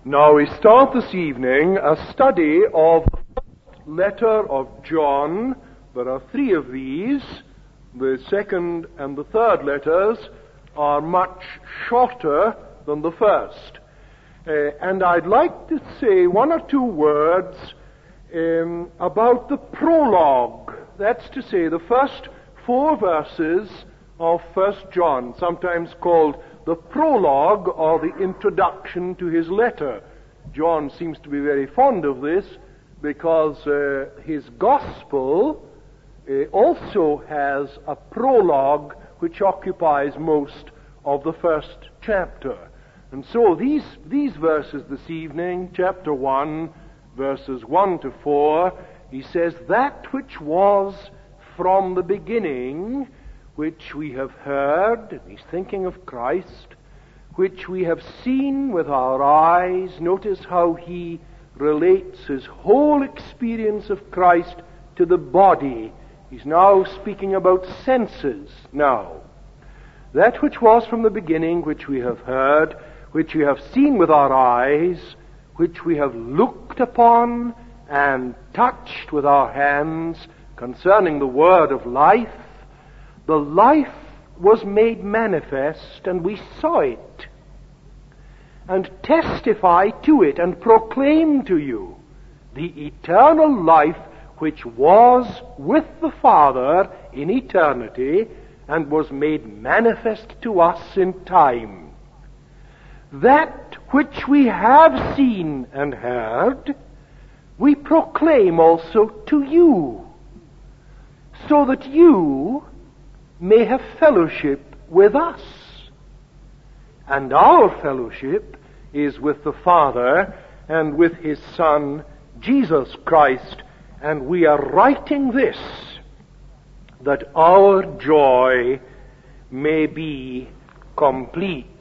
Now we start this evening a study of the first letter of John. There are three of these. The second and the third letters are much shorter than the first. And I'd like to say one or two words about the prologue. That's to say, the first 4 verses of 1 John, sometimes called the prologue or the introduction to his letter. John seems to be very fond of this because his gospel also has a prologue which occupies most of the first chapter. And so these verses this evening, chapter 1, verses 1 to 4, he says, "That which was from the beginning, which we have heard," he's thinking of Christ, "which we have seen with our eyes." Notice how he relates his whole experience of Christ to the body. He's now speaking about senses now. "That which was from the beginning, which we have heard, which we have seen with our eyes, which we have looked upon and touched with our hands, concerning the word of life. The life was made manifest, and we saw it, and testify to it, and proclaim to you the eternal life which was with the Father in eternity, and was made manifest to us in time. That which we have seen and heard, we proclaim also to you, so that you may have fellowship with us. And our fellowship is with the Father and with His Son, Jesus Christ. And we are writing this, that our joy may be complete."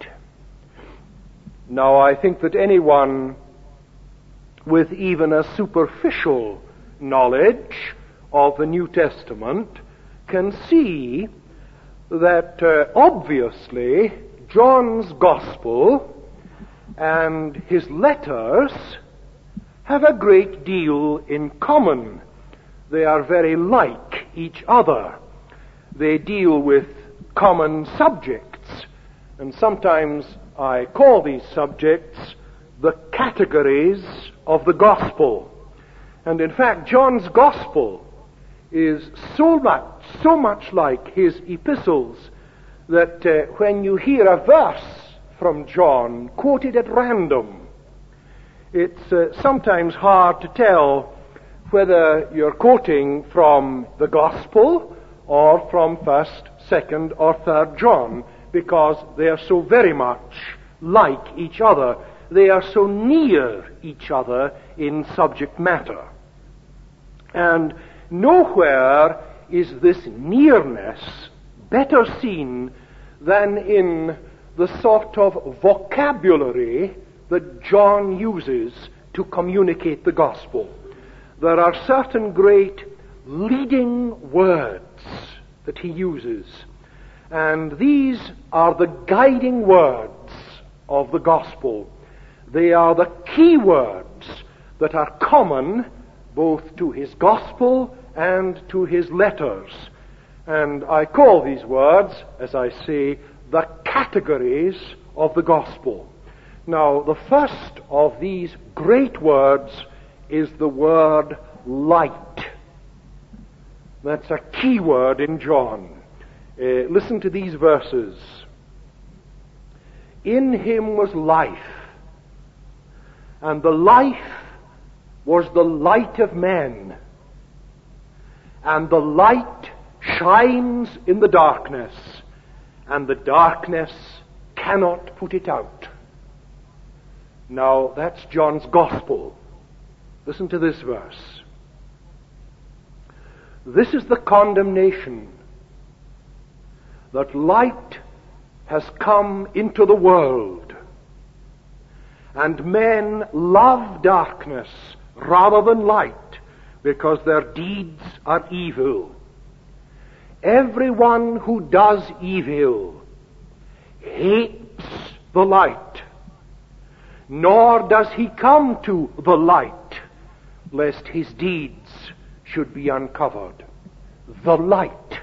Now, I think that anyone with even a superficial knowledge of the New Testament can see that obviously John's Gospel and his letters have a great deal in common. They are very like each other. They deal with common subjects, and sometimes I call these subjects the categories of the Gospel. And in fact, John's Gospel is so much like his epistles that when you hear a verse from John quoted at random, it's sometimes hard to tell whether you're quoting from the Gospel or from 1st, 2nd, or 3rd John, because they are so very much like each other. They are so near each other in subject matter. And nowhere is this nearness better seen than in the sort of vocabulary that John uses to communicate the gospel. There are certain great leading words that he uses, and these are the guiding words of the gospel. They are the key words that are common both to his gospel and to his letters. And I call these words, as I say, the categories of the gospel. Now, the first of these great words is the word light. That's a key word in John. Listen to these verses. "In him was life, and the life was the light of men. And the light shines in the darkness, and the darkness cannot put it out." Now, that's John's Gospel. Listen to this verse. "This is the condemnation, that light has come into the world, and men love darkness rather than light, because their deeds are evil. Everyone who does evil hates the light, nor does he come to the light, lest his deeds should be uncovered. The light.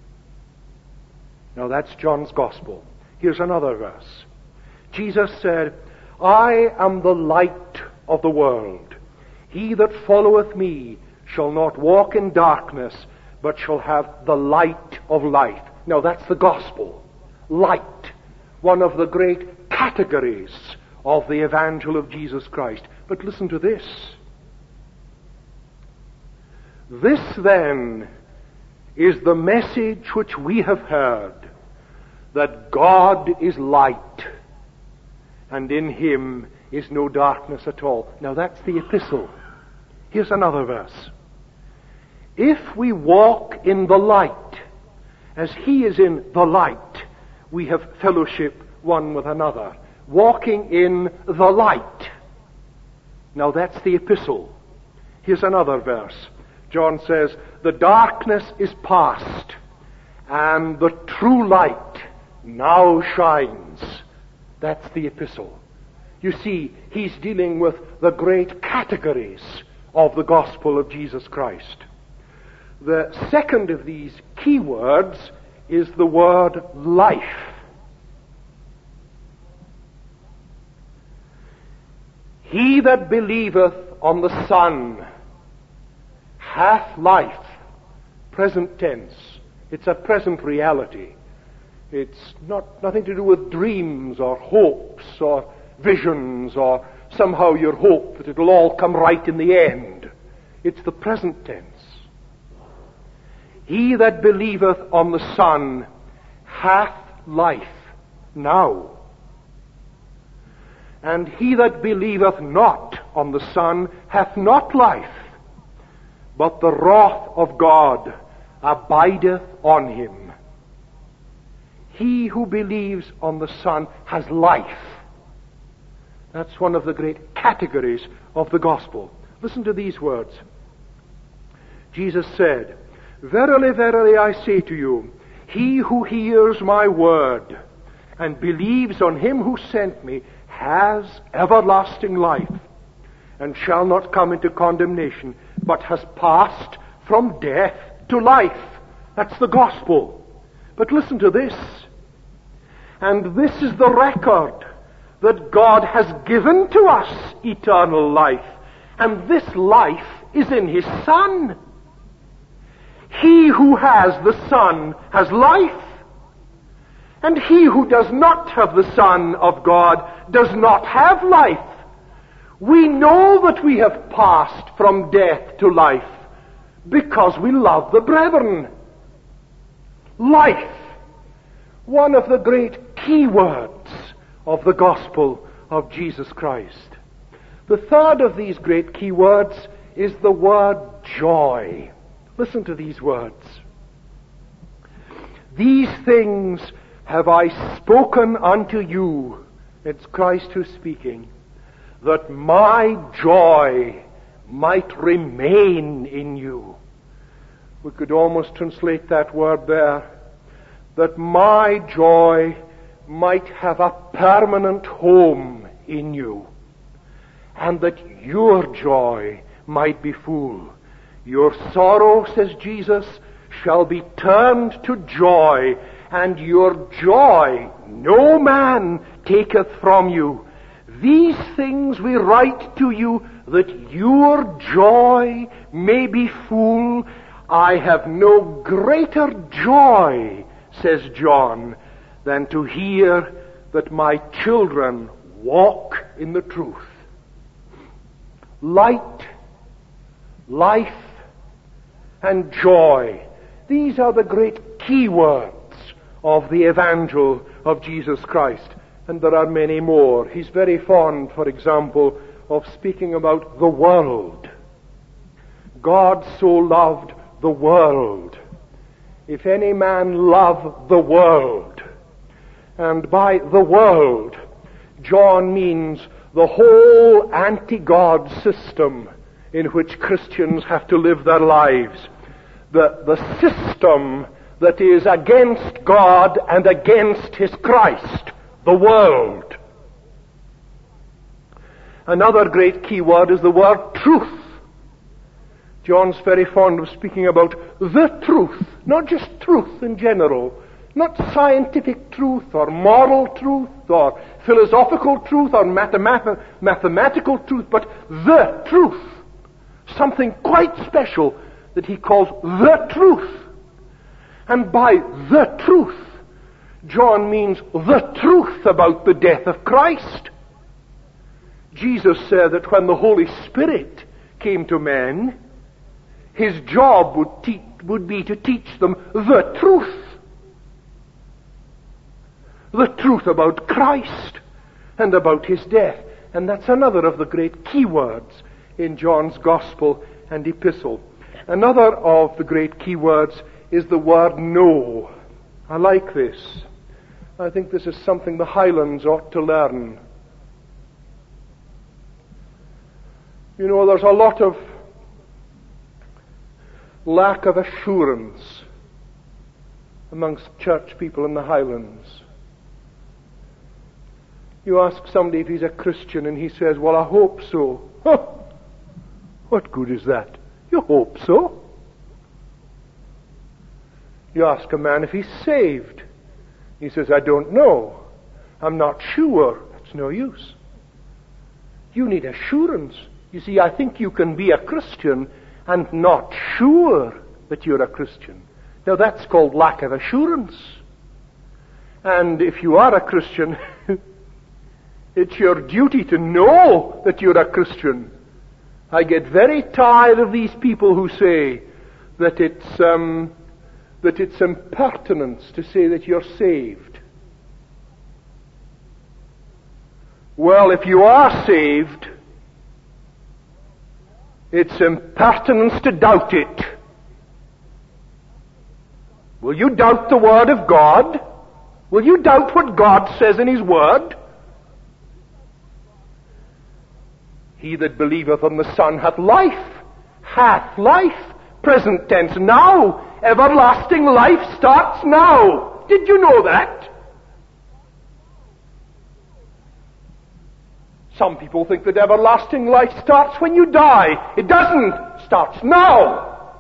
Now that's John's Gospel. Here's another verse. Jesus said, I am the light of the world. He that followeth me shall not walk in darkness, but shall have the light of life. Now that's the Gospel. Light. One of the great categories of the Evangel of Jesus Christ. But listen to this. This then is the message which we have heard, that God is light, and in him is no darkness at all. Now that's the epistle. Here's another verse. If we walk in the light, as he is in the light, we have fellowship one with another. Walking in the light. Now that's the epistle. Here's another verse. John says, the darkness is past, and the true light now shines. That's the epistle. You see, he's dealing with the great categories of the gospel of Jesus Christ. The second of these key words is the word life. He that believeth on the Son hath life. Present tense. It's a present reality. It's nothing to do with dreams or hopes or visions or somehow your hope that it'll all come right in the end. It's the present tense. He that believeth on the Son hath life now. And he that believeth not on the Son hath not life, but the wrath of God abideth on him. He who believes on the Son has life. That's one of the great categories of the gospel. Listen to these words. Jesus said, Verily, verily, I say to you, he who hears my word and believes on him who sent me has everlasting life, and shall not come into condemnation, but has passed from death to life. That's the gospel. But listen to this. And this is the record, that God has given to us eternal life, and this life is in his Son. He who has the Son has life, and he who does not have the Son of God does not have life. We know that we have passed from death to life because we love the brethren. Life, one of the great key words of the gospel of Jesus Christ. The third of these great key words is the word joy. Listen to these words. These things have I spoken unto you. It's Christ who's speaking. That my joy might remain in you. We could almost translate that word there. That my joy might have a permanent home in you. And that your joy might be full. Your sorrow, says Jesus, shall be turned to joy, and your joy no man taketh from you. These things we write to you, that your joy may be full. I have no greater joy, says John, than to hear that my children walk in the truth. Light, life, and joy. These are the great key words of the Evangel of Jesus Christ. And there are many more. He's very fond, for example, of speaking about the world. God so loved the world. If any man love the world, and by the world, John means the whole anti-God system in which Christians have to live their lives. The system that is against God and against his Christ, the world. Another great key word is the word truth. John's very fond of speaking about the truth, not just truth in general, not scientific truth or moral truth or philosophical truth or mathematical truth, but the truth. Something quite special that he calls the truth. And by the truth, John means the truth about the death of Christ. Jesus said that when the Holy Spirit came to men, his job would be to teach them the truth. The truth about Christ and about his death. And that's another of the great key words in John's Gospel and Epistle. Another of the great key words is the word know. I like this. I think this is something the Highlands ought to learn. You know, there's a lot of lack of assurance amongst church people in the Highlands. You ask somebody if he's a Christian and he says, well, I hope so. Huh. What good is that? You hope so. You ask a man if he's saved. He says, I don't know. I'm not sure. It's no use. You need assurance. You see, I think you can be a Christian and not sure that you're a Christian. Now that's called lack of assurance. And if you are a Christian, it's your duty to know that you're a Christian. I get very tired of these people who say that it's impertinence to say that you're saved. Well, if you are saved, it's impertinence to doubt it. Will you doubt the Word of God? Will you doubt what God says in His Word? He that believeth on the Son hath life. Hath life. Present tense. Now. Everlasting life starts now. Did you know that? Some people think that everlasting life starts when you die. It doesn't. It starts now.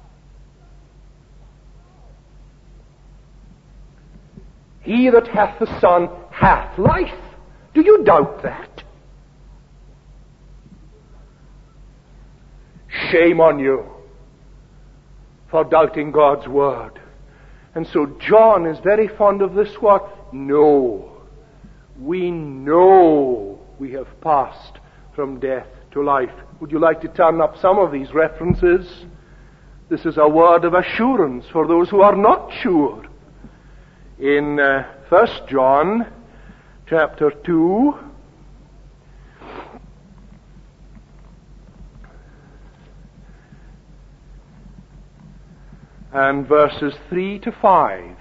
He that hath the Son hath life. Do you doubt that? Shame on you for doubting God's Word. And so John is very fond of this word, know. We know we have passed from death to life. Would you like to turn up some of these references? This is a word of assurance for those who are not sure. In 1 John chapter 2, and verses 3 to 5.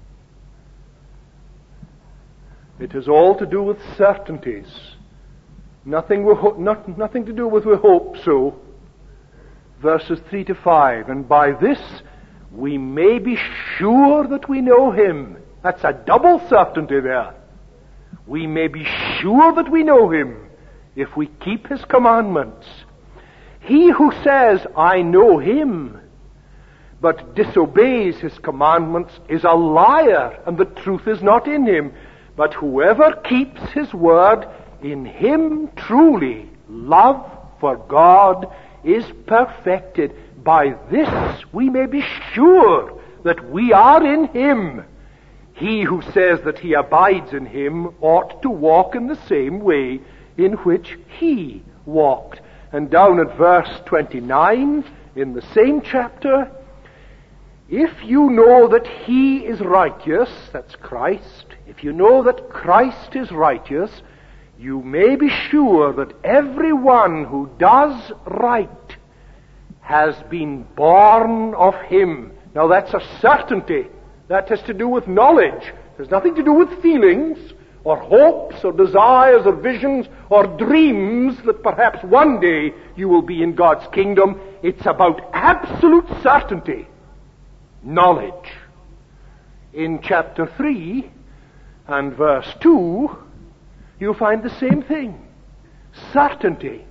It has all to do with certainties. Nothing to do with we hope so. Verses 3 to 5. And by this we may be sure that we know Him. That's a double certainty there. We may be sure that we know Him if we keep His commandments. He who says, I know Him, but disobeys His commandments is a liar, and the truth is not in him. But whoever keeps His word, in him truly love for God is perfected. By this we may be sure that we are in Him. He who says that he abides in Him ought to walk in the same way in which He walked. And down at verse 29, in the same chapter, if you know that He is righteous, that's Christ, if you know that Christ is righteous, you may be sure that everyone who does right has been born of Him. Now that's a certainty. That has to do with knowledge. It has nothing to do with feelings, or hopes, or desires, or visions, or dreams that perhaps one day you will be in God's kingdom. It's about absolute certainty. Knowledge. In chapter 3 and verse 2, you find the same thing. certainty.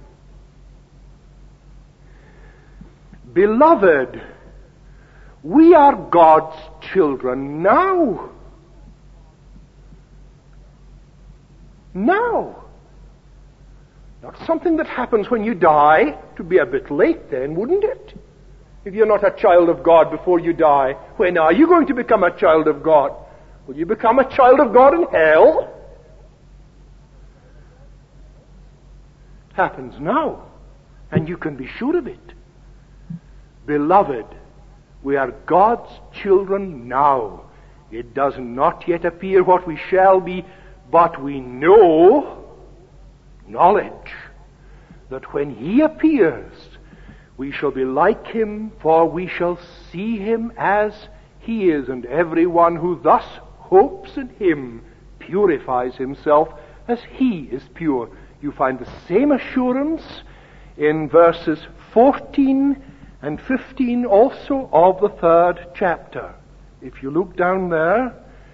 Beloved, we are God's children now. Now. Not something that happens when you die. It would be a bit late then, wouldn't it? If you're not a child of God before you die, when are you going to become a child of God? Will you become a child of God in hell? It happens now, and you can be sure of it. Beloved, we are God's children now. It does not yet appear what we shall be, but we know, knowledge, that when He appears, we shall be like Him, for we shall see Him as He is, and everyone who thus hopes in Him purifies himself as He is pure. You find the same assurance in verses 14 and 15 also of the 3rd chapter. If you look down there,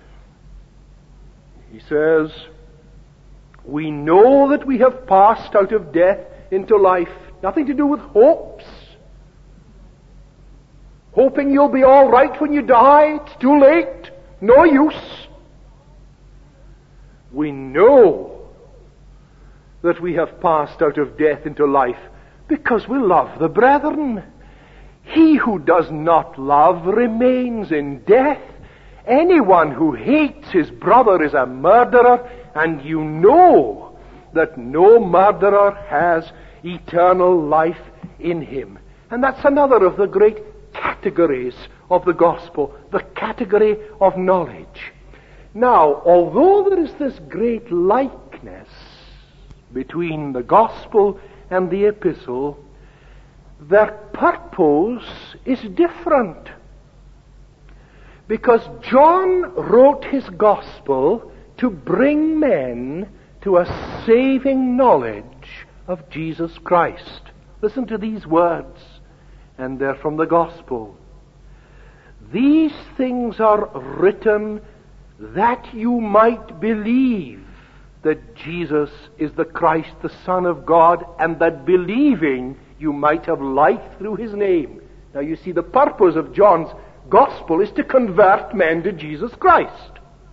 he says, we know that we have passed out of death into life. Nothing to do with hopes. Hoping you'll be all right when you die. It's too late. No use. We know that we have passed out of death into life because we love the brethren. He who does not love remains in death. Anyone who hates his brother is a murderer, and you know that no murderer has eternal life in him. And that's another of the great categories of the gospel, the category of knowledge. Now, although there is this great likeness between the gospel and the epistle, their purpose is different. Because John wrote his gospel to bring men to a saving knowledge of Jesus Christ. Listen to these words, and they're from the gospel. These things are written that you might believe that Jesus is the Christ, the Son of God, and that believing you might have life through His name. Now you see, the purpose of John's gospel is to convert men to Jesus Christ.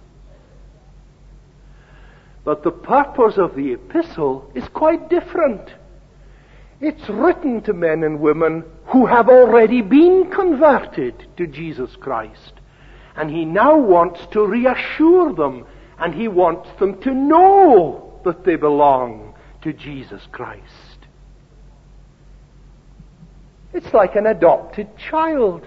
But the purpose of the epistle is quite different. It's written to men and women who have already been converted to Jesus Christ. And he now wants to reassure them, and he wants them to know that they belong to Jesus Christ. It's like an adopted child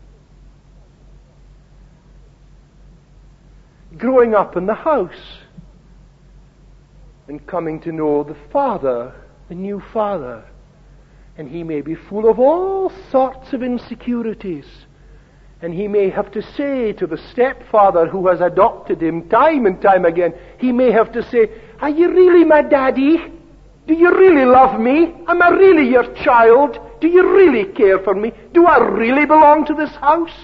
growing up in the house and coming to know the father, the new father. And he may be full of all sorts of insecurities. And he may have to say to the stepfather who has adopted him time and time again, he may have to say, are you really my daddy? Do you really love me? Am I really your child? Do you really care for me? Do I really belong to this house?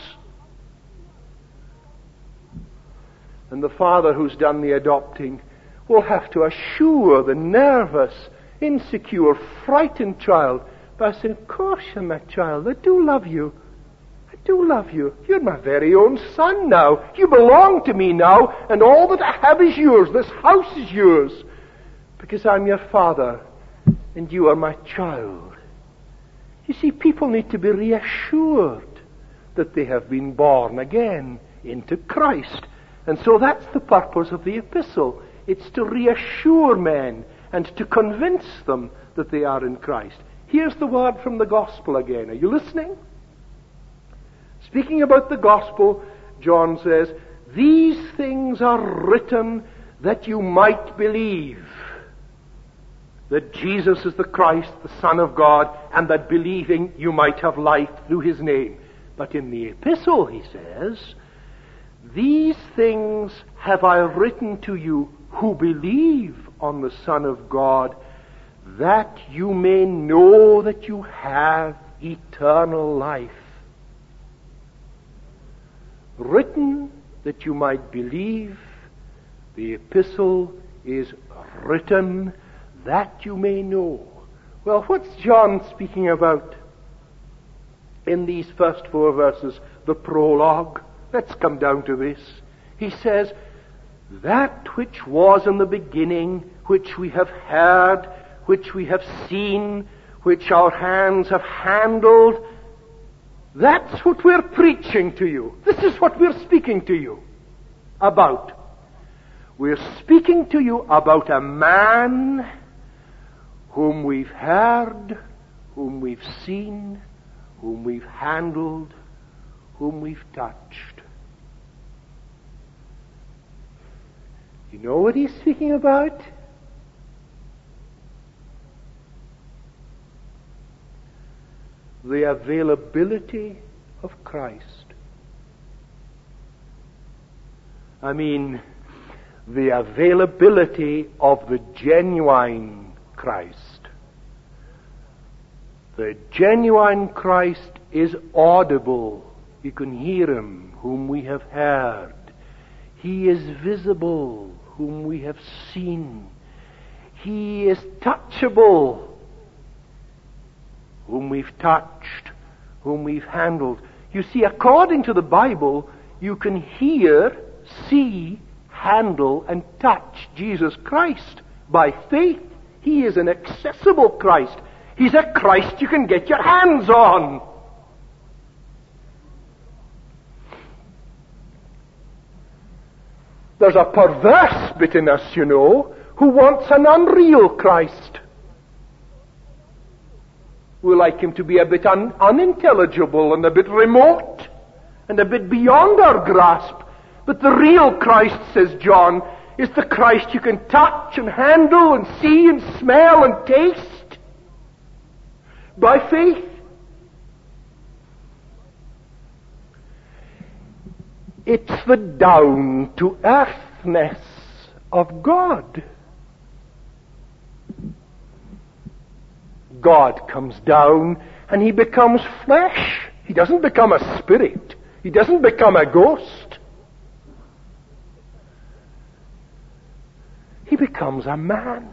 And the father who's done the adopting will have to assure the nervous, insecure, frightened child by saying, of course you're my child. I do love you. I do love you. You're my very own son now. You belong to me now, and all that I have is yours. This house is yours, because I'm your father, and you are my child. You see, people need to be reassured that they have been born again into Christ. And so that's the purpose of the epistle. It's to reassure men and to convince them that they are in Christ. Here's the word from the gospel again. Are you listening? Speaking about the gospel, John says, these things are written that you might believe that Jesus is the Christ, the Son of God, and that believing you might have life through His name. But in the epistle, he says, these things have I written to you who believe on the Son of God, that you may know that you have eternal life. Written that you might believe. The epistle is written that you may know. Well, what's John speaking about in these first 4 verses? The prologue. Let's come down to this. He says, that which was in the beginning, which we have heard, which we have seen, which our hands have handled, that's what we're preaching to you. This is what we're speaking to you about. We're speaking to you about a man whom we've heard, whom we've seen, whom we've handled, whom we've touched. You know what he's speaking about? The availability of Christ. I mean, the availability of the genuine Christ. The genuine Christ is audible. You can hear him, whom we have heard. He is visible, whom we have seen. He is touchable, whom we've touched, whom we've handled. You see, according to the Bible, you can hear, see, handle, and touch Jesus Christ by faith. He is an accessible Christ. He's a Christ you can get your hands on. There's a perverse bit in us, you know, who wants an unreal Christ. We like him to be a bit unintelligible and a bit remote and a bit beyond our grasp. But the real Christ, says John, is the Christ you can touch and handle and see and smell and taste by faith. It's the down-to-earthness of God. God comes down and he becomes flesh. He doesn't become a spirit. He doesn't become a ghost. He becomes a man.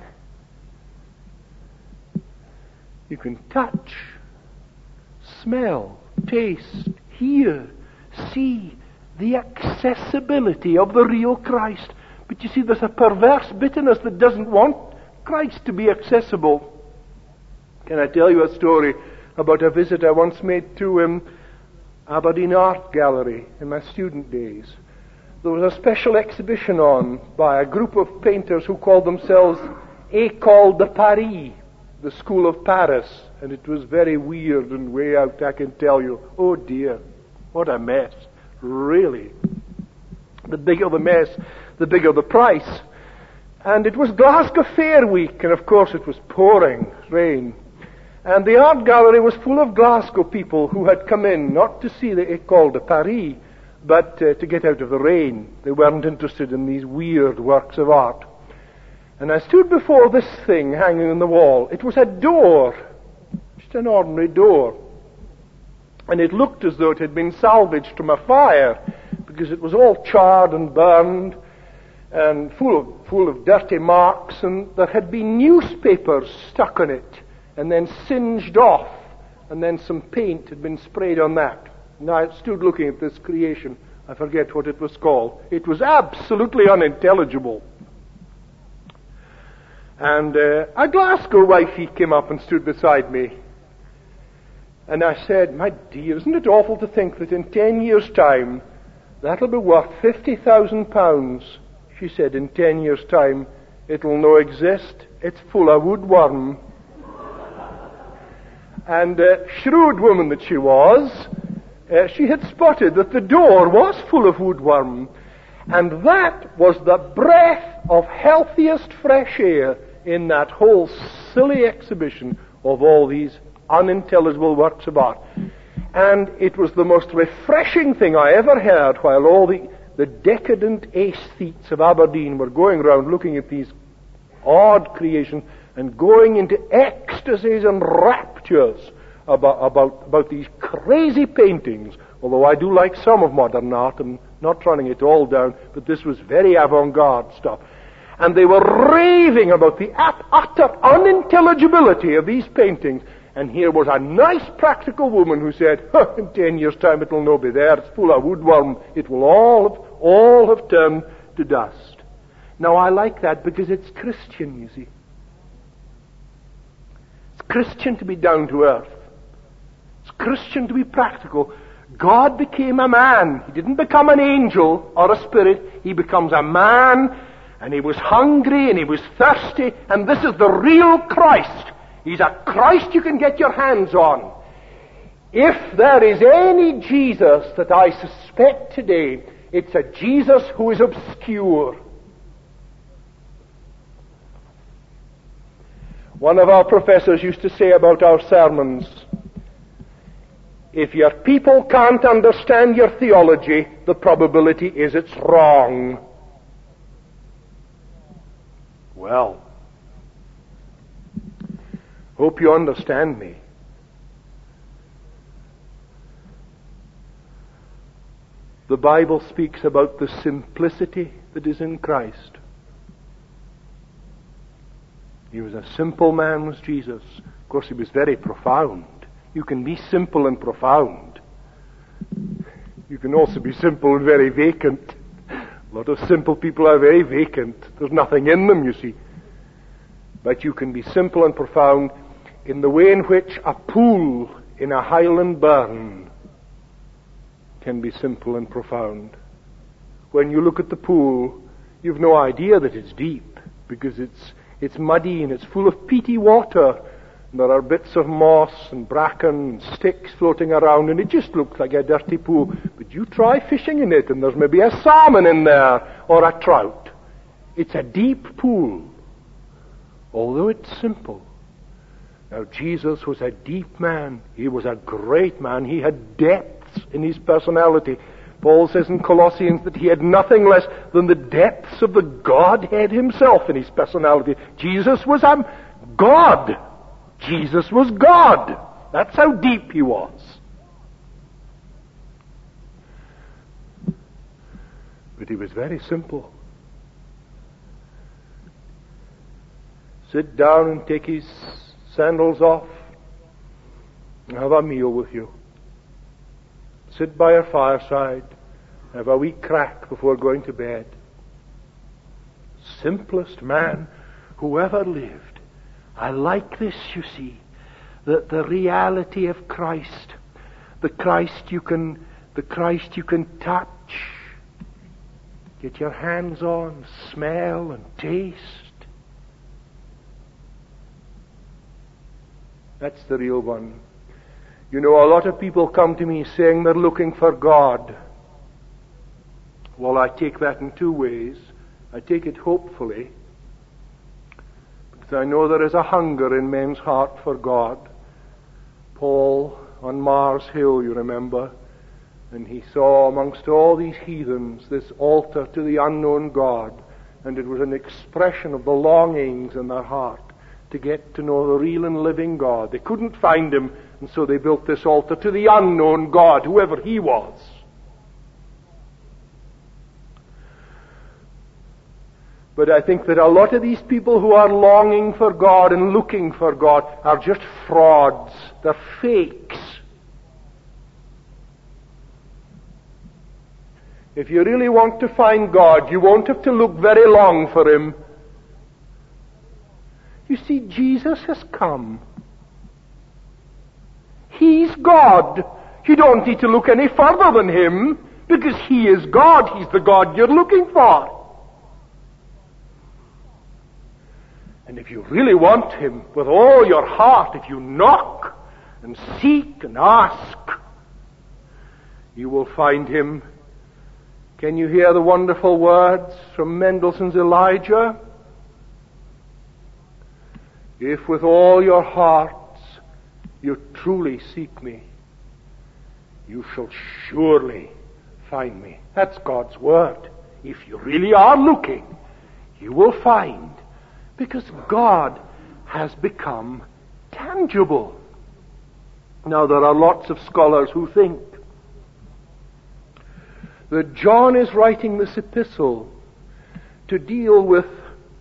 You can touch, smell, taste, hear, see the accessibility of the real Christ. But you see, there's a perverse bit in us that doesn't want Christ to be accessible. Can I tell you a story about a visit I once made to Aberdeen Art Gallery in my student days? There was a special exhibition on by a group of painters who called themselves École de Paris, the School of Paris. And it was very weird and way out, I can tell you. Oh dear, what a mess. Really. The bigger the mess, the bigger the price. And it was Glasgow Fair Week, and of course it was pouring rain. And the art gallery was full of Glasgow people who had come in, not to see the École de Paris, but to get out of the rain. They weren't interested in these weird works of art. And I stood before this thing hanging on the wall. It was a door, just an ordinary door. And it looked as though it had been salvaged from a fire, because it was all charred and burned and full of dirty marks, and there had been newspapers stuck on it and then singed off, and then some paint had been sprayed on that. And I stood looking at this creation. I forget what it was called. It was absolutely unintelligible. And a Glasgow wifey came up and stood beside me. And I said, "My dear, isn't it awful to think that in 10 years' time, that'll be worth £50,000. She said, "In 10 years' time, it'll no exist. It's full of woodworm." And shrewd woman that she was, she had spotted that the door was full of woodworm. And that was the breath of healthiest fresh air in that whole silly exhibition of all these unintelligible works of art. And it was the most refreshing thing I ever heard while all the decadent aesthetes of Aberdeen were going around looking at these odd creations and going into ecstasies and raptures about these crazy paintings. Although I do like some of modern art, I'm not running it all down, but this was very avant-garde stuff. and they were raving about the utter unintelligibility of these paintings. And here was a nice practical woman who said, in 10 years' time it will no be there, it's full of woodworm, it will all have turned to dust. Now I like that because it's Christian, you see. It's Christian to be down to earth. It's Christian to be practical. God became a man. He didn't become an angel or a spirit. He becomes a man, and he was hungry and he was thirsty, and this is the real Christ. He's a Christ you can get your hands on. If there is any Jesus that I suspect today, it's a Jesus who is obscure. One of our professors used to say about our sermons, if your people can't understand your theology, the probability is it's wrong. Well, hope you understand me. The Bible speaks about the simplicity that is in Christ. He was a simple man, was Jesus. Of course, he was very profound. You can be simple and profound. You can also be simple and very vacant. A lot of simple people are very vacant. There's nothing in them, you see. But you can be simple and profound in the way in which a pool in a Highland burn can be simple and profound. When you look at the pool, you've no idea that it's deep, because it's muddy and it's full of peaty water. And there are bits of moss and bracken and sticks floating around, and it just looks like a dirty pool. But you try fishing in it, and there's maybe a salmon in there, or a trout. It's a deep pool, although it's simple. Now, Jesus was a deep man. He was a great man. He had depths in his personality. Paul says in Colossians that he had nothing less than the depths of the Godhead himself in his personality. Jesus was a God. Jesus was God. That's how deep he was. But he was very simple. Sit down and take his sandals off and have a meal with you. Sit by a fireside, have a wee crack before going to bed. Simplest man who ever lived. I like this, you see, that the reality of Christ, the Christ you can touch, get your hands on, smell and taste. That's the real one. You know, a lot of people come to me saying they're looking for God. Well, I take that in two ways. I take it hopefully, because I know there is a hunger in men's heart for God. Paul on Mars Hill, you remember, and he saw amongst all these heathens this altar to the unknown God, and it was an expression of the longings in their heart to get to know the real and living God. They couldn't find him, and so they built this altar to the unknown God, whoever he was. But I think that a lot of these people who are longing for God and looking for God are just frauds. They're fakes. If you really want to find God, you won't have to look very long for him. You see, Jesus has come. He's God. You don't need to look any further than him, because he is God. He's the God you're looking for. And if you really want him with all your heart, if you knock and seek and ask, you will find him. Can you hear the wonderful words from Mendelssohn's Elijah? If with all your hearts you truly seek me, you shall surely find me. That's God's word. If you really are looking, you will find. Because God has become tangible. Now, there are lots of scholars who think that John is writing this epistle to deal with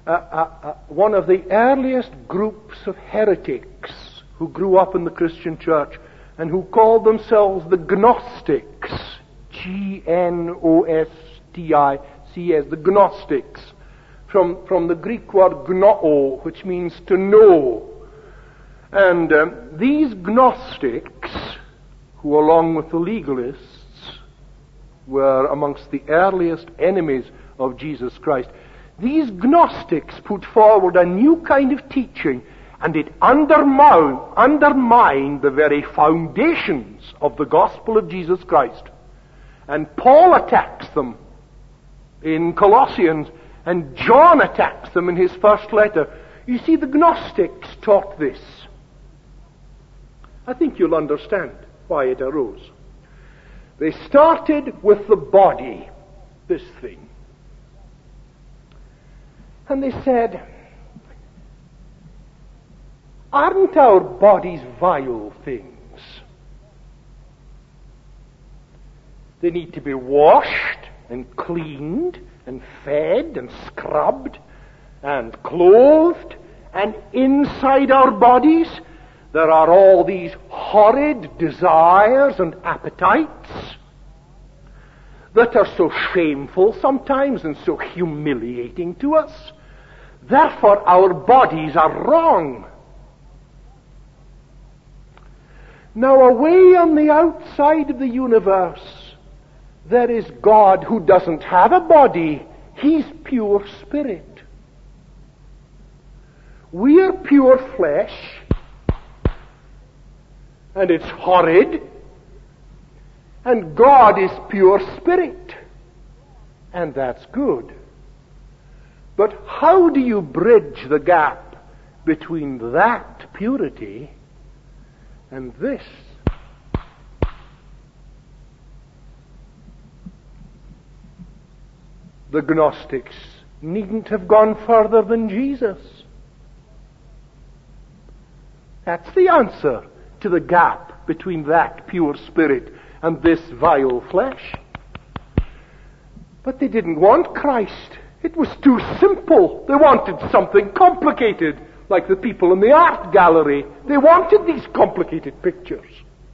one of the earliest groups of heretics who grew up in the Christian church and who called themselves the Gnostics. Gnostics, the Gnostics, from the Greek word gnoo, which means to know. And these Gnostics, who along with the legalists were amongst the earliest enemies of Jesus Christ, these Gnostics put forward a new kind of teaching, and it undermined the very foundations of the gospel of Jesus Christ. And Paul attacks them in Colossians, and John attacks them in his first letter. You see, the Gnostics taught this. I think you'll understand why it arose. They started with the body, this thing. And they said, aren't our bodies vile things? They need to be washed and cleaned and fed and scrubbed and clothed, and inside our bodies there are all these horrid desires and appetites that are so shameful sometimes and so humiliating to us. Therefore our bodies are wrong. Now, away on the outside of the universe, there is God who doesn't have a body. He's pure spirit. We are pure flesh, and it's horrid, and God is pure spirit, and that's good. But how do you bridge the gap between that purity and this? The Gnostics needn't have gone further than Jesus. That's the answer to the gap between that pure spirit and this vile flesh. But they didn't want Christ. It was too simple. They wanted something complicated, like the people in the art gallery. They wanted these complicated pictures.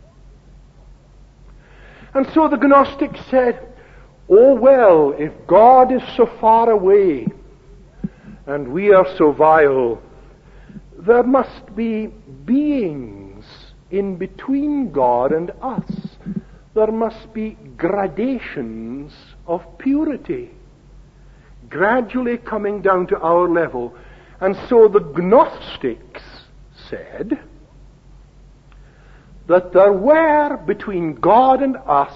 And so the Gnostics said, oh well, if God is so far away and we are so vile, there must be beings in between God and us. There must be gradations of purity, gradually coming down to our level. And so the Gnostics said that there were between God and us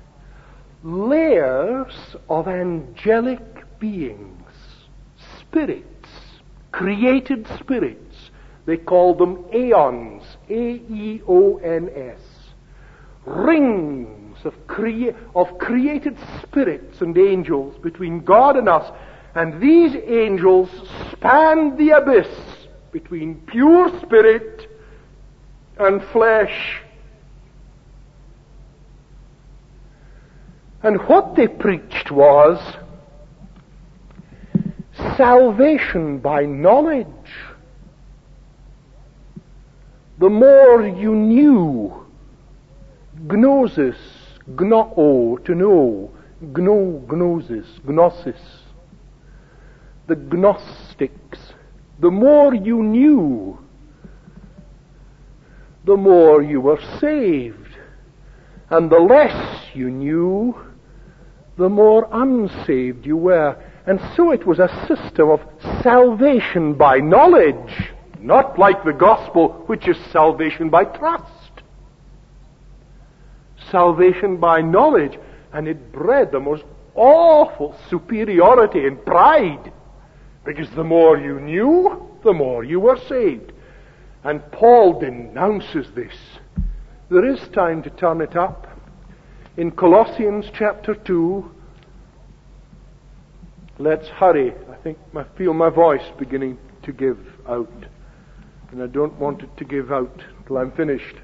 layers of angelic beings, spirits, created spirits. They called them aeons, A-E-O-N-S. Rings of created spirits and angels between God and us. And these angels spanned the abyss between pure spirit and flesh. And what they preached was salvation by knowledge. The more you knew, gnosis, gnoo, to know, gnosis, gnosis, the Gnostics, the more you knew, the more you were saved. And the less you knew, the more unsaved you were. And so it was a system of salvation by knowledge, not like the gospel, which is salvation by trust. Salvation by knowledge. And it bred the most awful superiority and pride, because the more you knew, the more you were saved. And Paul denounces this. There is time to turn it up. In Colossians chapter 2, let's hurry. I feel my voice beginning to give out. And I don't want it to give out till I'm finished.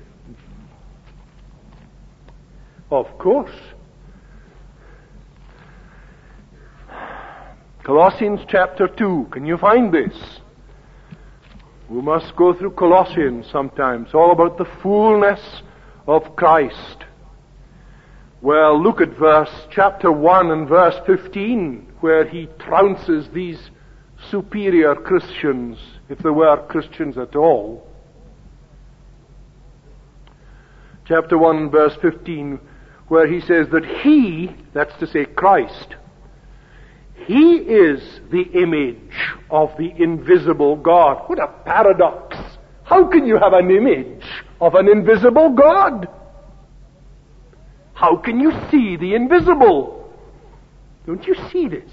Of course. Colossians chapter 2. Can you find this? We must go through Colossians sometimes. It's all about the fullness of Christ. Well, look at chapter 1 and verse 15, where he trounces these superior Christians, if they were Christians at all. Chapter 1 and verse 15, where he says that he, that's to say Christ, he is the image of the invisible God. What a paradox! How can you have an image of an invisible God? How can you see the invisible? Don't you see this?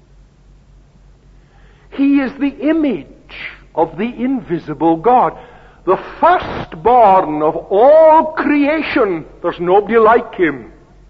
He is the image of the invisible God. The firstborn of all creation. There's nobody like him.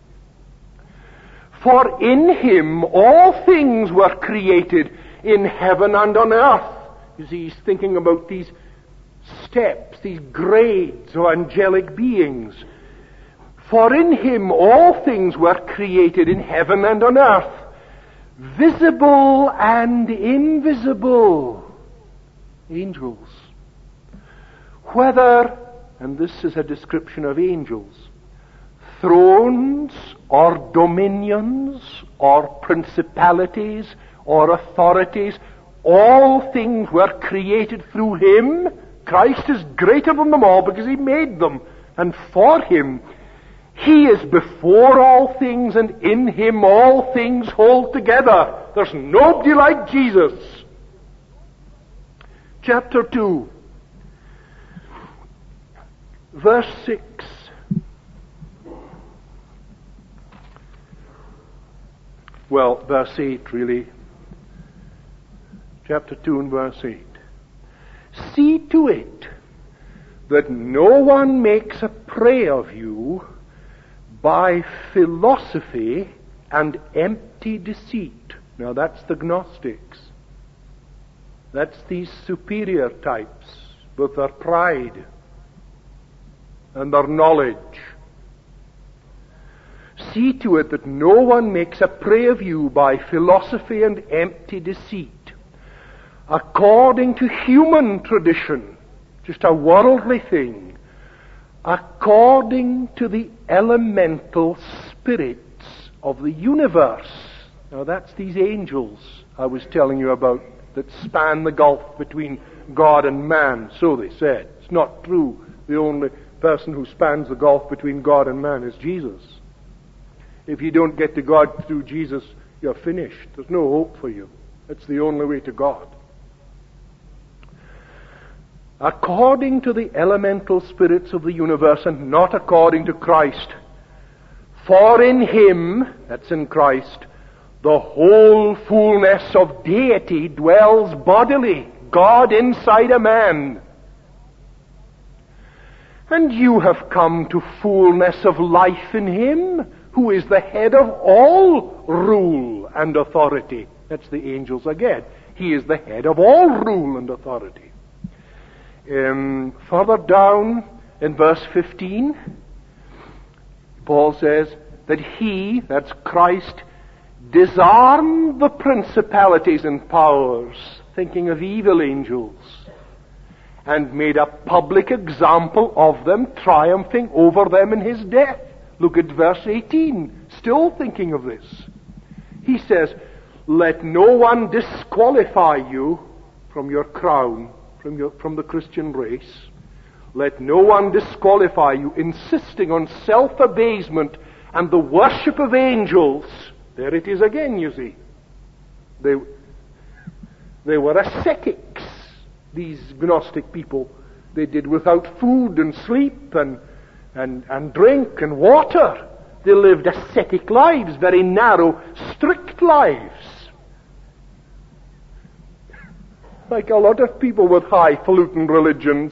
For in him all things were created in heaven and on earth. You see, he's thinking about these steps, these grades of angelic beings. For in him all things were created in heaven and on earth, visible and invisible. Angels. Whether, and this is a description of angels, thrones or dominions or principalities or authorities, all things were created through him. Christ is greater than them all because he made them. And for him, he is before all things, and in him all things hold together. There's nobody like Jesus. Chapter 2, verse 6. Well, verse 8 really. Chapter 2 and verse 8. See to it that no one makes a prey of you by philosophy and empty deceit. Now that's the Gnostics. That's these superior types with their pride and their knowledge. See to it that no one makes a prey of you by philosophy and empty deceit, according to human tradition, just a worldly thing, according to the elemental spirits of the universe. Now that's these angels I was telling you about that span the gulf between God and man, so they said. It's not true. The only person who spans the gulf between God and man is Jesus. If you don't get to God through Jesus, you're finished. There's no hope for you. That's the only way to God. According to the elemental spirits of the universe, and not according to Christ. For in him, that's in Christ, the whole fullness of deity dwells bodily, God inside a man. And you have come to fullness of life in him, who is the head of all rule and authority. That's the angels again. He is the head of all rule and authority. Further down in verse 15, Paul says that he, that's Christ, disarmed the principalities and powers, thinking of evil angels, and made a public example of them, triumphing over them in his death. Look at verse 18, still thinking of this. He says, let no one disqualify you from your crown, from the Christian race. Let no one disqualify you, insisting on self-abasement and the worship of angels. There it is again, you see. They were ascetics, these Gnostic people. They did without food and sleep and drink and water. They lived ascetic lives, very narrow, strict lives. Like a lot of people with highfalutin religions.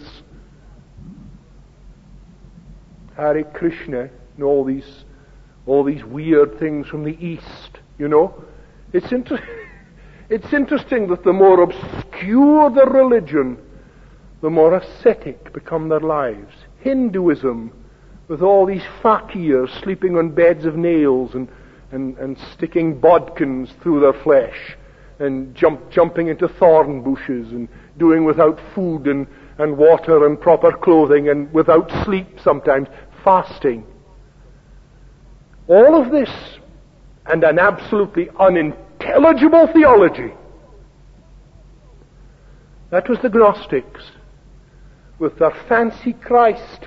Hare Krishna and all these weird things from the East, you know. It's interesting that the more obscure the religion, the more ascetic become their lives. Hinduism, with all these fakirs sleeping on beds of nails and sticking bodkins through their flesh. and jumping into thorn bushes and doing without food and water and proper clothing and without sleep sometimes, fasting. All of this and an absolutely unintelligible theology. That was the Gnostics with their fancy Christ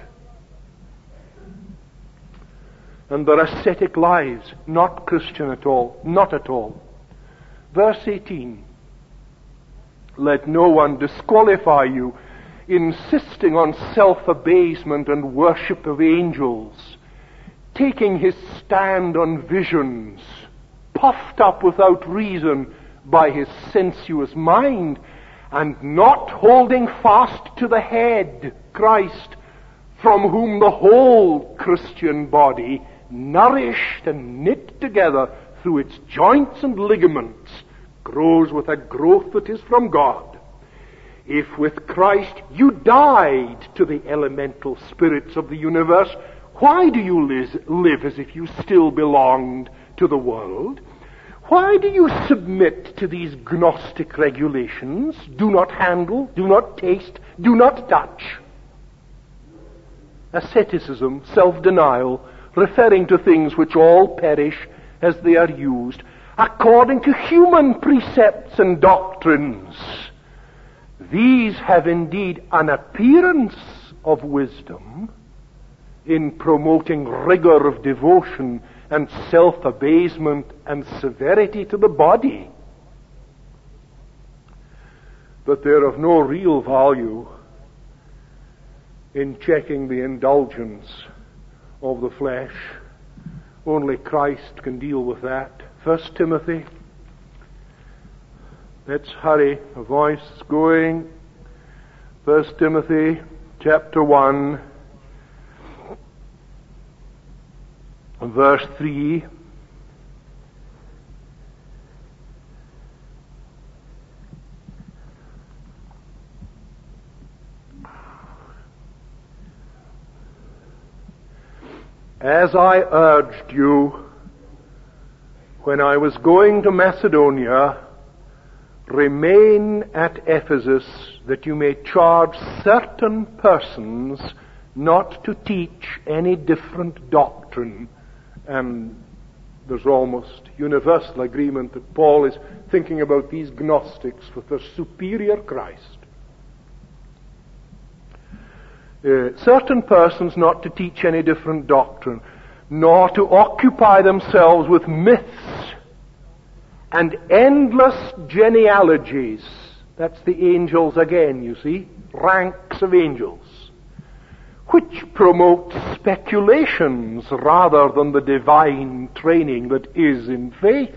and their ascetic lives, not Christian at all, not at all. Verse 18, let no one disqualify you, insisting on self-abasement and worship of angels, taking his stand on visions, puffed up without reason by his sensuous mind, and not holding fast to the head, Christ, from whom the whole Christian body, nourished and knit together through its joints and ligaments, grows with a growth that is from God. If with Christ you died to the elemental spirits of the universe, why do you live as if you still belonged to the world? Why do you submit to these Gnostic regulations? Do not handle, do not taste, do not touch. Asceticism, self-denial, referring to things which all perish as they are used, according to human precepts and doctrines. These have indeed an appearance of wisdom in promoting rigor of devotion and self-abasement and severity to the body, but they're of no real value in checking the indulgence of the flesh. Only Christ can deal with that. 1 Timothy. Let's hurry. A voice is going. 1 Timothy chapter 1, verse 3. As I urged you when I was going to Macedonia, remain at Ephesus, that you may charge certain persons not to teach any different doctrine. And there's almost universal agreement that Paul is thinking about these Gnostics with their superior Christ. Certain persons not to teach any different doctrine, nor to occupy themselves with myths and endless genealogies. That's the angels again, you see, ranks of angels, which promote speculations rather than the divine training that is in faith.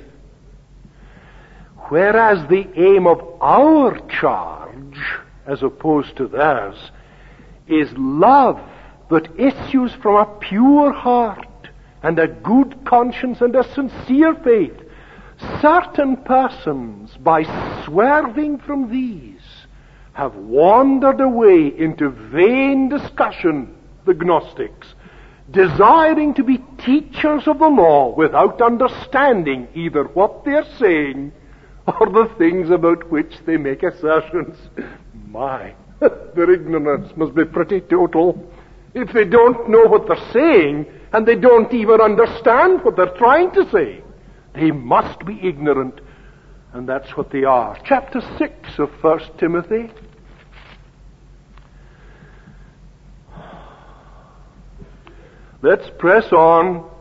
Whereas the aim of our charge, as opposed to theirs, is love that issues from a pure heart and a good conscience and a sincere faith. Certain persons, by swerving from these, have wandered away into vain discussion, the Gnostics, desiring to be teachers of the law without understanding either what they're saying or the things about which they make assertions. My, their ignorance must be pretty total if they don't know what they're saying and they don't even understand what they're trying to say. They must be ignorant, and that's what they are. Chapter 6 of 1 Timothy. Let's press on.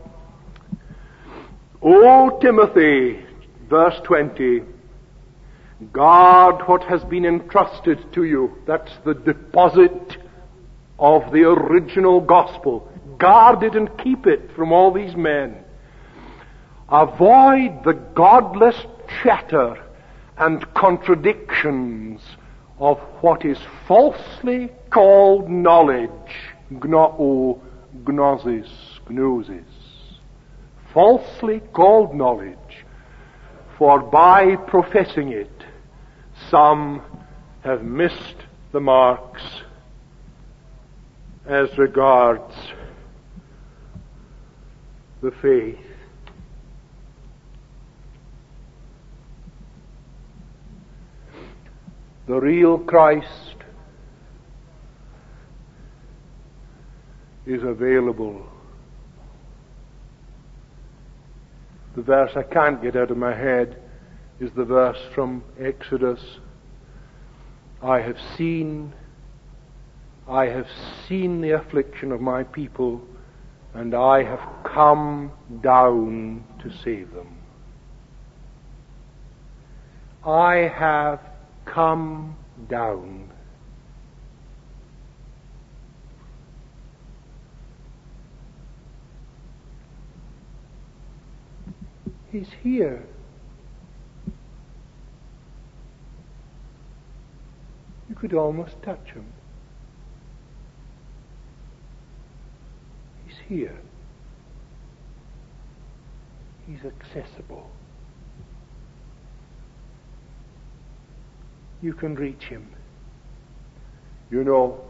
O Timothy, verse 20, guard what has been entrusted to you. That's the deposit of the original gospel. Guard it and keep it from all these men. Avoid the godless chatter and contradictions of what is falsely called knowledge. Gnosis. Falsely called knowledge. For by professing it, some have missed the marks as regards the faith. The real Christ is available. The verse I can't get out of my head is the verse from Exodus. I have seen the affliction of my people, and I have come down to save them. I have come down. He's here. You could almost touch him. He's here. He's accessible. You can reach him. You know,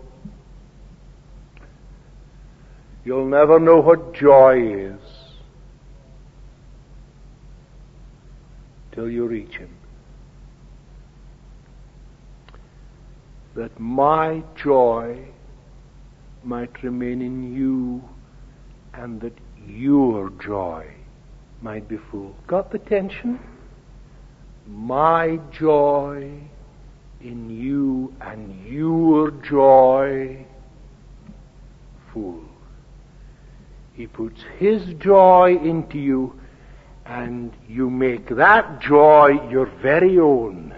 you'll never know what joy is till you reach him. That my joy might remain in you, and that your joy might be full. Got the tension? My joy in you, and your joy full. He puts his joy into you, and you make that joy your very own.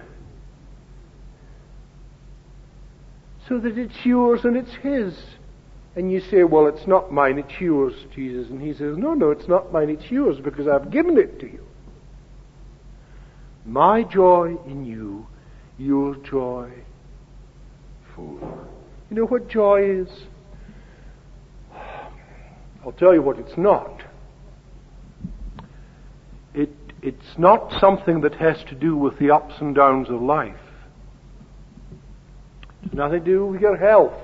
So that it's yours and it's his. And you say, well, it's not mine, it's yours, Jesus. And he says, no, it's not mine, it's yours, because I've given it to you. My joy in you, your joy full. You know what joy is? I'll tell you what it's not. It's not something that has to do with the ups and downs of life. It's nothing to do with your health.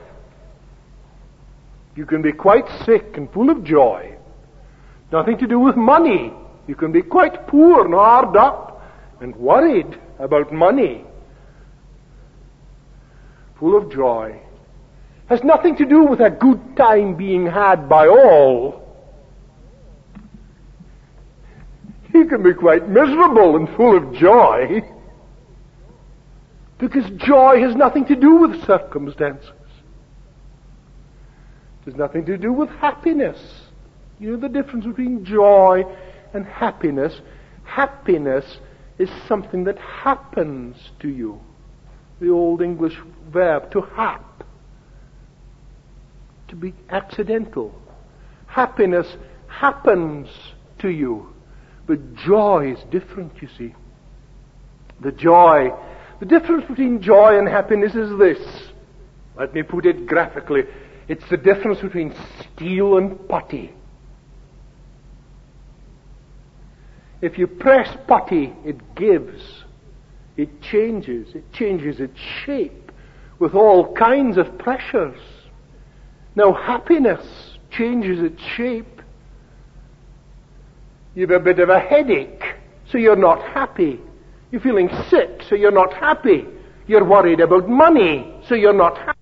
You can be quite sick and full of joy. Nothing to do with money. You can be quite poor and hard up and worried about money. Full of joy. Has nothing to do with a good time being had by all. You can be quite miserable and full of joy. Because joy has nothing to do with circumstances. It has nothing to do with happiness. You know the difference between joy and happiness? Happiness is something that happens to you. The old English verb, to hap. To be accidental. Happiness happens to you. But joy is different, you see. The difference between joy and happiness is this. Let me put it graphically. It's the difference between steel and putty. If you press putty, it gives. It changes its shape with all kinds of pressures. Now happiness changes its shape. You have a bit of a headache, so you're not happy. You're feeling sick, so you're not happy. You're worried about money, so you're not happy.